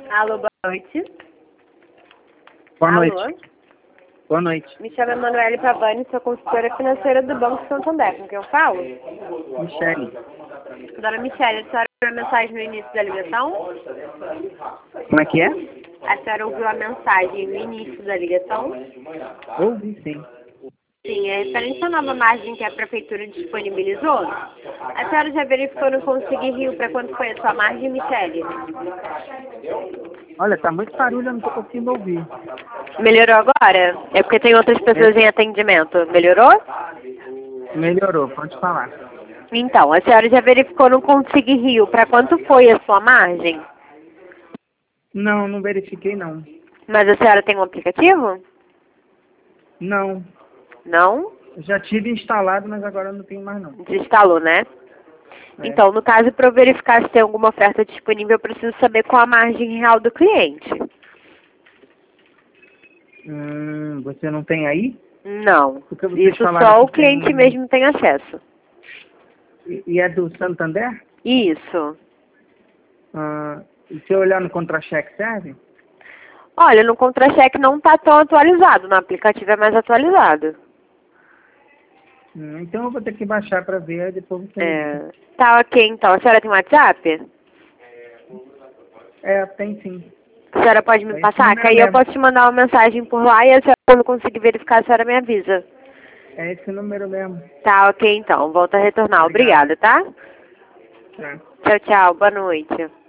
Alô, boa noite. Boa Alô? noite. Boa noite. Me chamo Emanuele Pavani, sou consultora financeira do Banco Santander. Com quem eu falo? Michele. Dona Michele, a senhora ouviu a mensagem no início da ligação? Como é que é? A senhora ouviu a mensagem no início da ligação? Ouvi sim. Sim, é referente à nova margem que a Prefeitura disponibilizou. A senhora já verificou no Consegui Rio para quanto foi a sua margem, Michele? Olha, tá muito barulho, eu não tô conseguindo ouvir. Melhorou agora? É porque tem outras pessoas em atendimento. Melhorou? Melhorou, pode falar. Então, a senhora já verificou no Consegui Rio para quanto foi a sua margem? Não, não verifiquei não. Mas a senhora tem um aplicativo? Não. Não? Eu já tive instalado, mas agora eu não tenho mais não. Desinstalou, né? É. Então, no caso, para eu verificar se tem alguma oferta disponível, eu preciso saber qual a margem real do cliente. Você não tem aí? Não. Porque vocês Isso falaram só o que cliente tem... mesmo tem acesso. E é do Santander? Isso. E se eu olhar no contra-cheque, serve? Olha, no contra-cheque não está tão atualizado, no aplicativo é mais atualizado. Então eu vou ter que baixar para ver, aí depois você me diz. Tá ok, então. A senhora tem WhatsApp? Tem sim. A senhora pode me É esse passar? número Que aí eu mesmo. posso te mandar uma mensagem por lá e a senhora, quando conseguir verificar, a senhora me avisa. É esse número mesmo. Tá ok, então. Volto a retornar. Obrigado. Obrigada, tá? Tá. Tchau, tchau. Boa noite.